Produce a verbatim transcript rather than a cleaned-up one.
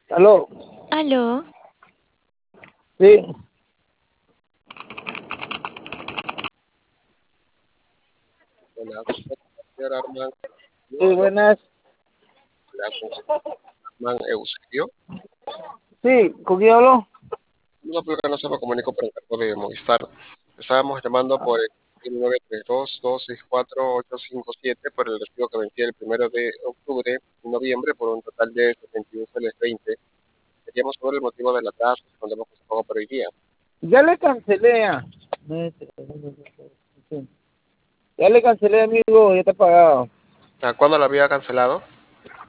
Aló, Aló, sí, Hola, señor Armand, yo sí, hablo buenas. con la con Armand Eusebio. Sí, ¿con quién hablo? No, porque no se me comunico por el cargo de Movistar. Estábamos llamando por el nueve tres dos, dos seis cuatro, ocho cinco siete por el recibo que vencía el primero de octubre y noviembre por un total de setenta y uno soles veinte. Queríamos saber el motivo de la tasa y cuándo se pago por hoy día. Ya le cancelé. ah. Sí. Ya le cancelé, amigo, ya está pagado. ¿A cuándo lo había cancelado?